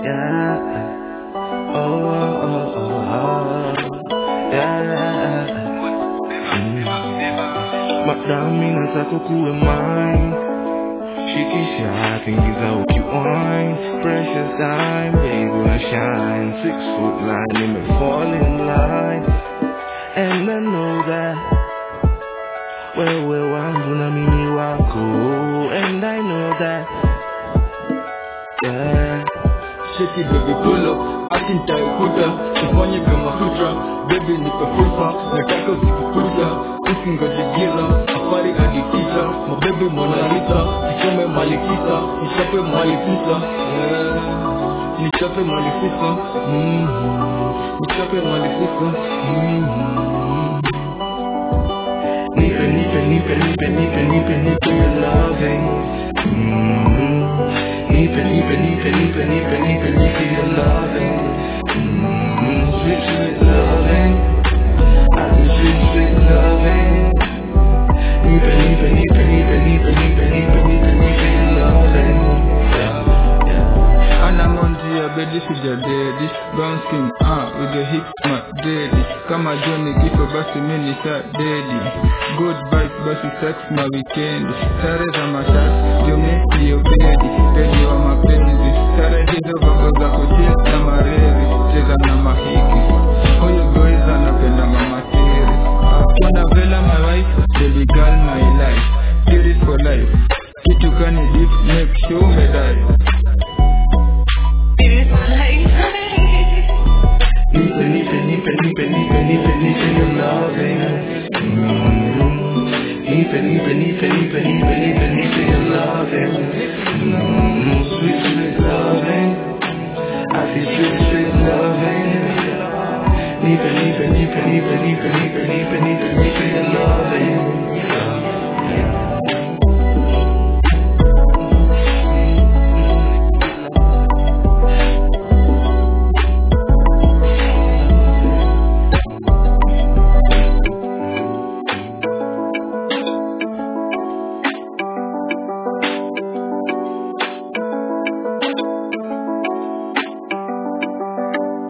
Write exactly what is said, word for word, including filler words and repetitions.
yeah. Oh, oh, oh, oh, yeah. Madam, inataka kuwe mine. Shikisha, tingiza ukiwine. Precious time, baby, wanna shine. Six foot line, and me fall in line. And I know that wewe wangu na mimi wako. And I know that, yeah. Shake it baby pull up, ati nitaikuta tufanye kama sutra, baby nipe fursa, nataka usikukuta, usingoje gira, safari hadi tisa, mababy Mona Lisa, nisome mali tisa, nichape mali tisa, yeah. Nichape mali tisa, mm-hmm. Nichape mali tisa, mm-hmm. Nipe, nipe, nipe, nipe, nipe, nipe, nipe your loving, mm-hmm. Nipe, nipe, nipe, nipe, nipe, nipe, nipe your loving, mm-hmm. Sweet, sweet loving, I do sweet, sweet loving. Nipe, nipe, nipe, nipe, nipe, nipe, nipe, nipe, nipe your loving, yeah, yeah. And I'm on the bed, sija daddy, brown skin, ah, with the hips, my daddy. Kama Johnny Gifo basi mini sa daddy. Good vibes basi sex my weekend. Sare za mashati, yo meki yo baby, baby wa mapenzi. Sare hizo baba za kuchia na mareri, cheza na mahiki. Huyo boys anapenda mama kiri. Kuna vela my wife, baby girl my life. Get it for life. Kitu kani deep, make sure me die. Nipe, nipe, nipe, nipe, nipe, nipe, nipe your loving, mm-hmm. Nipe, nipe, nipe, nipe, nipe, nipe, nipe your loving, mm-hmm. Sweet, sweet loving, I feel sweet, sweet loving. Nipe, nipe, nipe, nipe, nipe, nipe, nipe, nipe, nipe your loving, yeah.